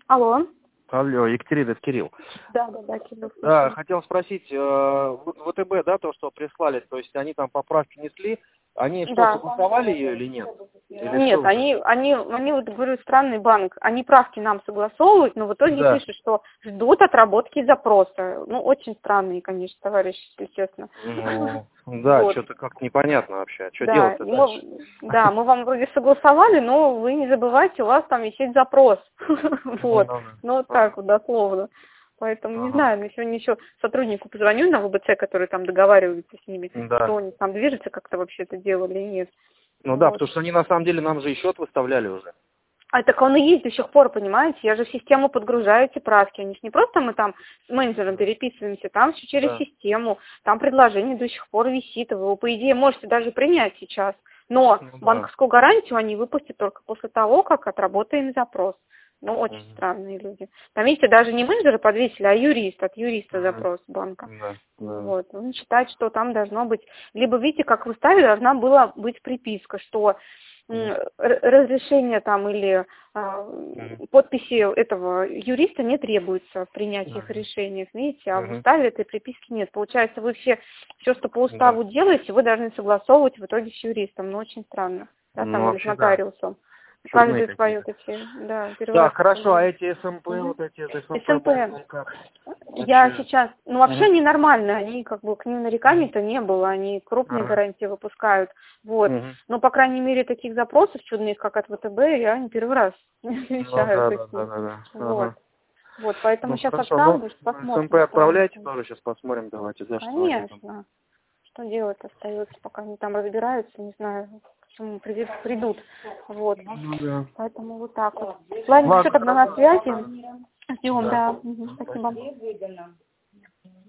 Алло. Алло, Екатерина, это Кирилл. Да, Кирилл. Да, хотел спросить, ВТБ, да, то, что прислали, то есть они там поправки несли, они что, согласовали ее или нет? Нет, они вот говорю, странный банк, они правки нам согласовывают, но в итоге пишут, что ждут отработки запроса. Ну, очень странные, конечно, товарищи, если честно. Да, вот. Что-то как-то непонятно вообще. Что делать-то дальше? Да, мы вам вроде согласовали, но вы не забывайте, у вас там висит запрос. Вот. Ну, вот так вот, дословно. Поэтому, не знаю, но сегодня еще сотруднику позвоню на ВБЦ, который там договаривается с ними, что они там движется, как-то вообще это делали или нет. Ну да, потому что они на самом деле нам же и счет выставляли уже. А так он и есть до сих пор, понимаете? Я же в систему подгружаю эти правки. Они же не просто мы там с менеджером переписываемся, там все через систему, там предложение до сих пор висит, вы его, по идее, можете даже принять сейчас. Но банковскую гарантию они выпустят только после того, как отработаем запрос. Ну, очень странные люди. Там, видите, даже не менеджеры подвесили, а юрист, от юриста запрос банка. Вот. Он считает, что там должно быть, либо, видите, как вы ставили, должна была быть приписка, что разрешение там или подписи этого юриста не требуется в принятии их решений, видите, а в уставе этой приписки нет. Получается, вы все, что по уставу делаете, вы должны согласовывать в итоге с юристом, но очень странно, да, там или с нотариусом. Каждый свое такие, да. Да, хорошо, а эти СМП, вот эти СМП. Я сейчас, ну вообще они нормальные, они как бы к ним нареканий-то не было, они крупные гарантии выпускают, вот. Но, по крайней мере, таких запросов чудных, как от ВТБ, я не первый раз встречаю. Вот. Вот, поэтому сейчас отправлю, посмотрим. СМП отправляйте тоже, сейчас посмотрим, давайте. Конечно. Что делать остается, пока они там разбираются, не знаю, к чему придут. Вот. Поэтому вот так вот. Ладно, все тогда на связи. Ждем, да. Спасибо.